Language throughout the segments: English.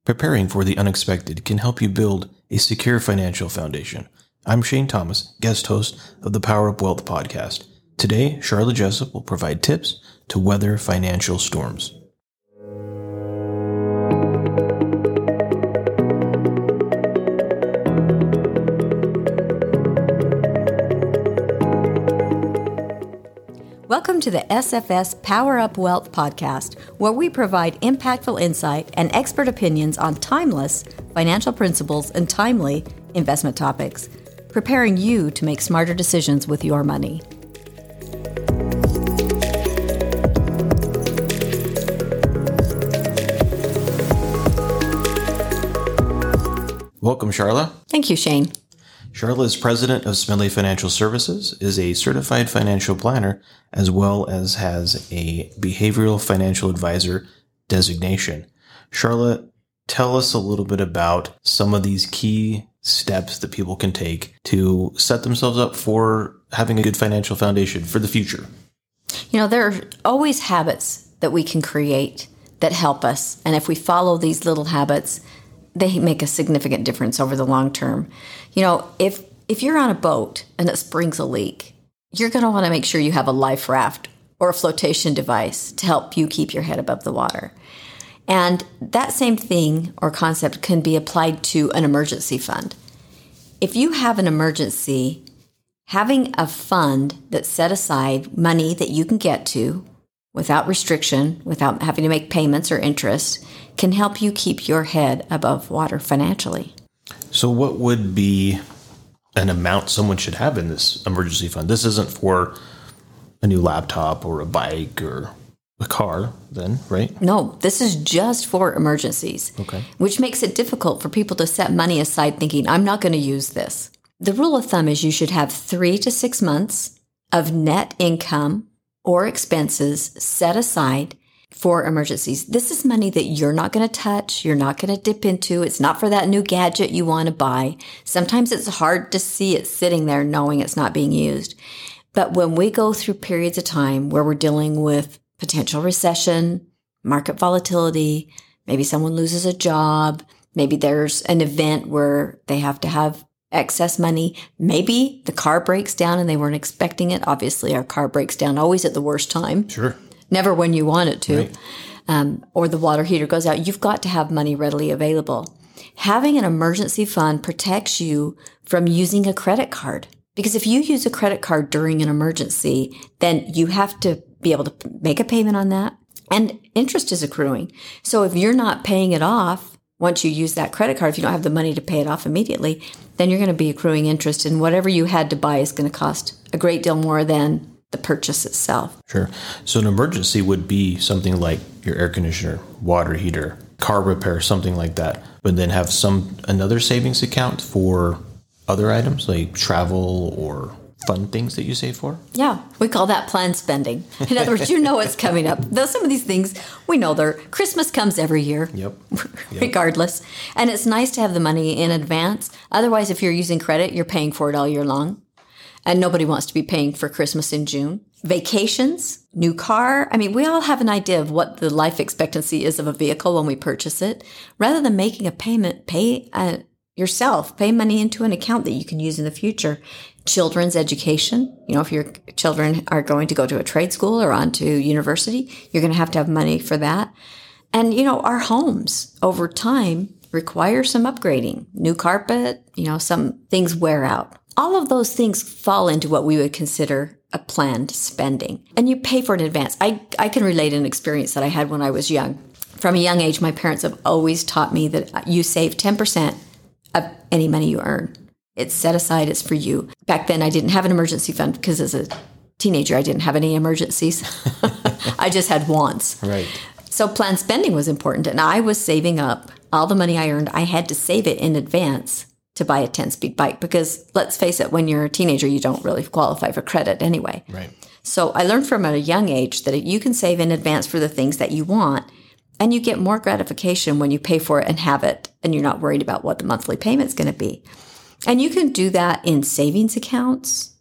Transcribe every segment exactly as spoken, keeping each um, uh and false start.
Preparing for the unexpected can help you build a secure financial foundation. I'm Shane Thomas, guest host of the Power Up Wealth podcast. Today, Charla Jessup will provide tips to weather financial storms. Welcome to the S F S Power Up Wealth podcast, where we provide impactful insight and expert opinions on timeless financial principles and timely investment topics, preparing you to make smarter decisions with your money. Welcome, Charla. Thank you, Shane. Charla is president of Smedley Financial Services, is a certified financial planner, as well as has a behavioral financial advisor designation. Charla, tell us a little bit about some of these key steps that people can take to set themselves up for having a good financial foundation for the future. You know, there are always habits that we can create that help us. And if we follow these little habits, they make a significant difference over the long term. You know, if if you're on a boat and it springs a leak, you're going to want to make sure you have a life raft or a flotation device to help you keep your head above the water. And that same thing or concept can be applied to an emergency fund. If you have an emergency, having a fund that's set aside money that you can get to without restriction, without having to make payments or interest, can help you keep your head above water financially. So what would be an amount someone should have in this emergency fund? This isn't for a new laptop or a bike or a car then, right? No, this is just for emergencies, okay. Which makes it difficult for people to set money aside thinking, I'm not going to use this. The rule of thumb is you should have three to six months of net income or expenses set aside for emergencies. This is money that you're not going to touch, you're not going to dip into. It's not for that new gadget you want to buy. Sometimes it's hard to see it sitting there knowing it's not being used. But when we go through periods of time where we're dealing with potential recession, market volatility, maybe someone loses a job, maybe there's an event where they have to have excess money. Maybe the car breaks down and they weren't expecting it. Obviously, our car breaks down always at the worst time. Sure. Never when you want it to. Right. Um, or the water heater goes out. You've got to have money readily available. Having an emergency fund protects you from using a credit card. Because if you use a credit card during an emergency, then you have to be able to make a payment on that. And interest is accruing. So if you're not paying it off, once you use that credit card, if you don't have the money to pay it off immediately, then you're going to be accruing interest, and whatever you had to buy is going to cost a great deal more than the purchase itself. Sure. So an emergency would be something like your air conditioner, water heater, car repair, something like that, but then have some another savings account for other items like travel or fun things that you save for? Yeah, we call that planned spending. In other words, you know it's coming up. Though some of these things, we know they're, Christmas comes every year, yep. Yep. regardless. And it's nice to have the money in advance. Otherwise, if you're using credit, you're paying for it all year long. And nobody wants to be paying for Christmas in June. Vacations, new car. I mean, we all have an idea of what the life expectancy is of a vehicle when we purchase it. Rather than making a payment, pay uh, yourself. Pay money into an account that you can use in the future. Children's education. You know, if your children are going to go to a trade school or on to university, you're going to have to have money for that. And, you know, our homes over time require some upgrading. New carpet, you know, some things wear out. All of those things fall into what we would consider a planned spending. And you pay for it in advance. I, I can relate an experience that I had when I was young. From a young age, my parents have always taught me that you save ten percent of any money you earn. It's set aside, it's for you. Back then, I didn't have an emergency fund because as a teenager, I didn't have any emergencies. I just had wants. Right. So planned spending was important. And I was saving up all the money I earned. I had to save it in advance to buy a ten-speed bike because, let's face it, when you're a teenager, you don't really qualify for credit anyway. Right. So I learned from a young age that you can save in advance for the things that you want, and you get more gratification when you pay for it and have it, and you're not worried about what the monthly payment's going to be. And you can do that in savings accounts.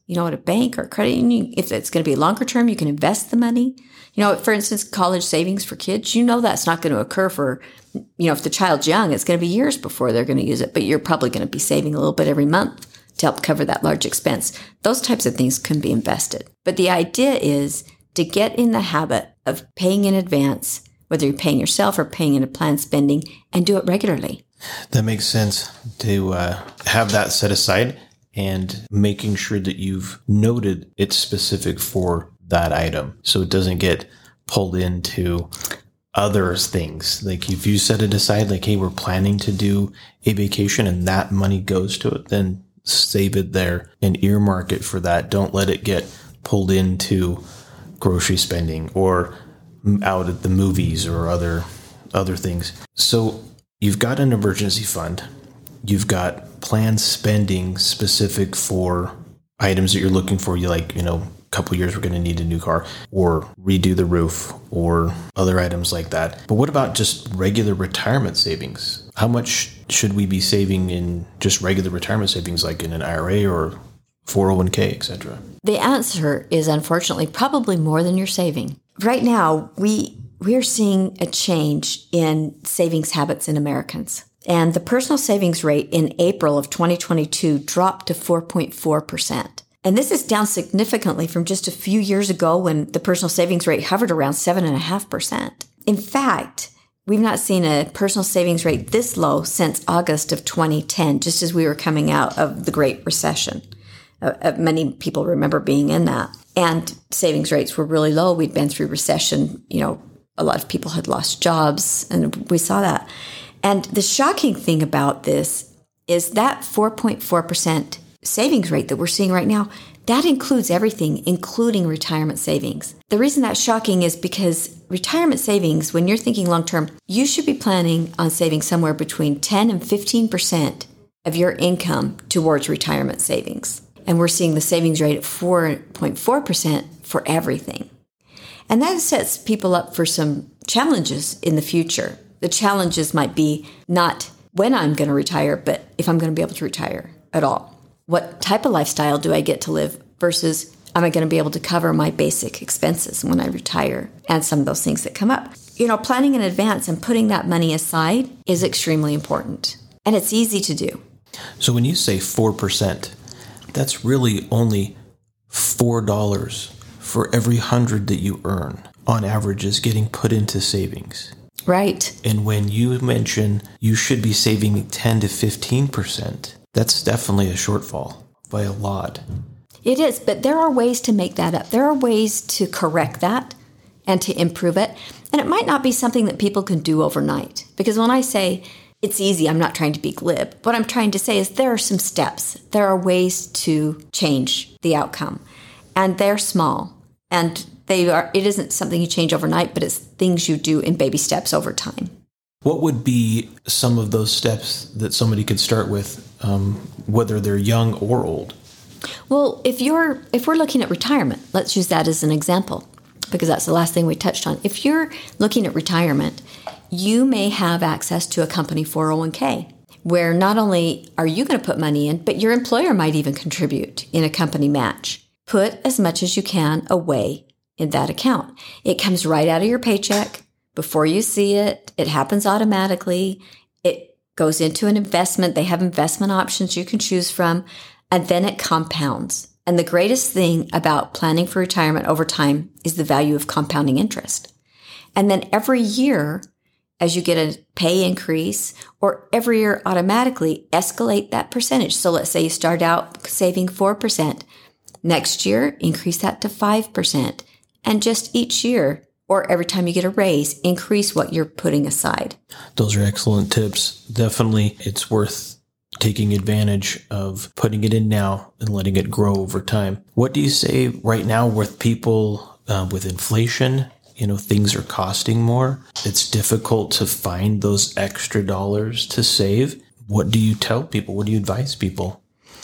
you know, at a bank or a credit union. If it's going to be longer term, you can invest the money. You know, for instance, college savings for kids, you know that's not going to occur for, you know, if the child's young, it's going to be years before they're going to use it, but you're probably going to be saving a little bit every month to help cover that large expense. Those types of things can be invested. But the idea is to get in the habit of paying in advance, whether you're paying yourself or paying into planned spending, and do it regularly. That makes sense to uh, have that set aside and making sure that you've noted it's specific for that item so it doesn't get pulled into other things. Like if you set it aside, like, hey, we're planning to do a vacation and that money goes to it, then save it there and earmark it for that. Don't let it get pulled into grocery spending or out at the movies or other other things. So you've got an emergency fund. You've got planned spending specific for items that you're looking for. You like, you know, a couple of years we're going to need a new car or redo the roof or other items like that. But what about just regular retirement savings? How much should we be saving in just regular retirement savings, like in an I R A or four oh one k, et cetera? The answer is unfortunately probably more than you're saving. Right now, we we're seeing a change in savings habits in Americans. And the personal savings rate in April of twenty twenty-two dropped to four point four percent. And this is down significantly from just a few years ago when the personal savings rate hovered around seven point five percent. In fact, we've not seen a personal savings rate this low since August of twenty ten, just as we were coming out of the Great Recession. Uh, many people remember being in that. And savings rates were really low. We'd been through recession. You know, a lot of people had lost jobs, and we saw that. And the shocking thing about this is that four point four percent savings rate that we're seeing right now, that includes everything, including retirement savings. The reason that's shocking is because retirement savings, when you're thinking long-term, you should be planning on saving somewhere between ten and fifteen percent of your income towards retirement savings. And we're seeing the savings rate at four point four percent for everything. And that sets people up for some challenges in the future. The challenges might be not when I'm going to retire, but if I'm going to be able to retire at all. What type of lifestyle do I get to live versus am I going to be able to cover my basic expenses when I retire and some of those things that come up? You know, planning in advance and putting that money aside is extremely important. And it's easy to do. So when you say four percent, that's really only four dollars for every hundred that you earn on average is getting put into savings. Right. And when you mention you should be saving ten to fifteen percent, that's definitely a shortfall by a lot. It is, but there are ways to make that up. There are ways to correct that and to improve it. And it might not be something that people can do overnight. Because when I say it's easy, I'm not trying to be glib. What I'm trying to say is there are some steps. There are ways to change the outcome. And they're small. And they are. It isn't something you change overnight, but it's things you do in baby steps over time. What would be some of those steps that somebody could start with, um, whether they're young or old? Well, if you're if we're looking at retirement, let's use that as an example, because that's the last thing we touched on. If you're looking at retirement, you may have access to a company four oh one k, where not only are you going to put money in, but your employer might even contribute in a company match. Put as much as you can away in that account. It comes right out of your paycheck. Before you see it, it happens automatically. It goes into an investment. They have investment options you can choose from, and then it compounds. And the greatest thing about planning for retirement over time is the value of compounding interest. And then every year, as you get a pay increase, or every year automatically escalate that percentage. So let's say you start out saving four percent. Next year, increase that to five percent. And just each year, or every time you get a raise, increase what you're putting aside. Those are excellent tips. Definitely, it's worth taking advantage of putting it in now and letting it grow over time. What do you say right now with people, uh, with inflation? You know, things are costing more. It's difficult to find those extra dollars to save. What do you tell people? What do you advise people?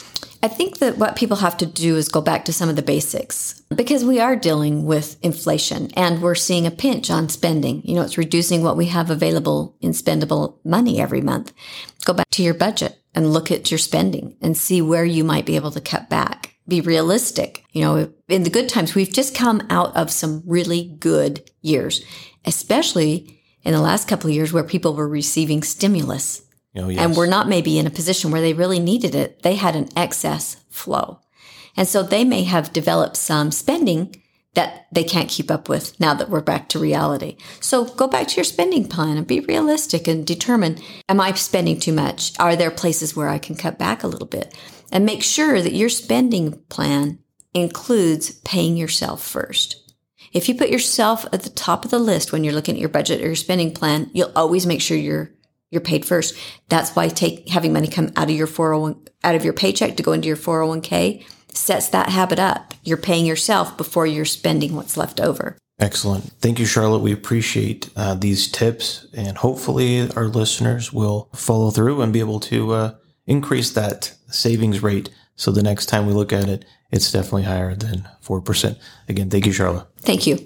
I think that what people have to do is go back to some of the basics, because we are dealing with inflation and we're seeing a pinch on spending. You know, it's reducing what we have available in spendable money every month. Go back to your budget and look at your spending and see where you might be able to cut back. Be realistic. You know, in the good times, we've just come out of some really good years, especially in the last couple of years where people were receiving stimulus. Oh, yes. And were not maybe in a position where they really needed it. They had an excess flow. And so they may have developed some spending that they can't keep up with now that we're back to reality. So go back to your spending plan and be realistic and determine, am I spending too much? Are there places where I can cut back a little bit? And make sure that your spending plan includes paying yourself first. If you put yourself at the top of the list when you're looking at your budget or your spending plan, you'll always make sure you're you're paid first. That's why take having money come out of your four oh one out of your paycheck to go into your four oh one k sets that habit up. You're paying yourself before you're spending what's left over. Excellent. Thank you, Charlotte. We appreciate uh, these tips, and hopefully our listeners will follow through and be able to uh, increase that savings rate. So the next time we look at it, it's definitely higher than four percent. Again, thank you, Charlotte. Thank you.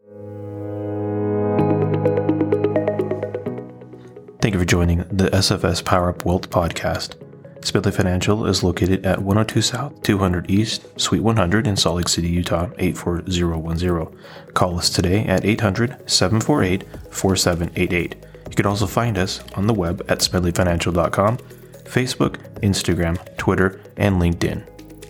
Thank you for joining the S F S Power Up Wealth podcast. Smedley Financial is located at one oh two South, two hundred East, Suite one hundred in Salt Lake City, Utah, eight four zero one zero. Call us today at eight hundred, seven four eight, four seven eight eight. You can also find us on the web at smedley financial dot com, Facebook, Instagram, Twitter, and LinkedIn.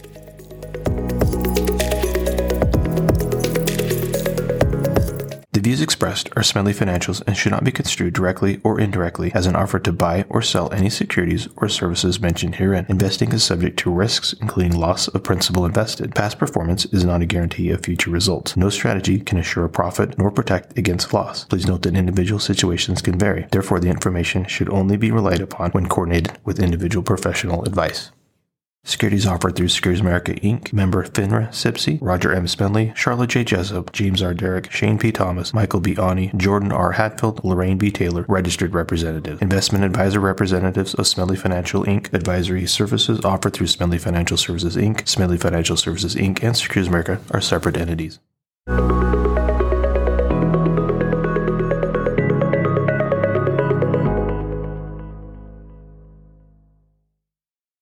The views expressed are Smedley Financial's and should not be construed directly or indirectly as an offer to buy or sell any securities or services mentioned herein. Investing is subject to risks, including loss of principal invested. Past performance is not a guarantee of future results. No strategy can assure a profit nor protect against loss. Please note that individual situations can vary. Therefore, the information should only be relied upon when coordinated with individual professional advice. Securities offered through Securities America, Incorporated, member FINRA, S I P C, Roger M. Smedley, Charlotte J. Jessup, James R. Derrick, Shane P. Thomas, Michael B. Ani, Jordan R. Hatfield, Lorraine B. Taylor, registered representatives. Investment advisor representatives of Smedley Financial, Incorporated. Advisory services offered through Smedley Financial Services, Incorporated. Smedley Financial Services, Incorporated, and Securities America are separate entities.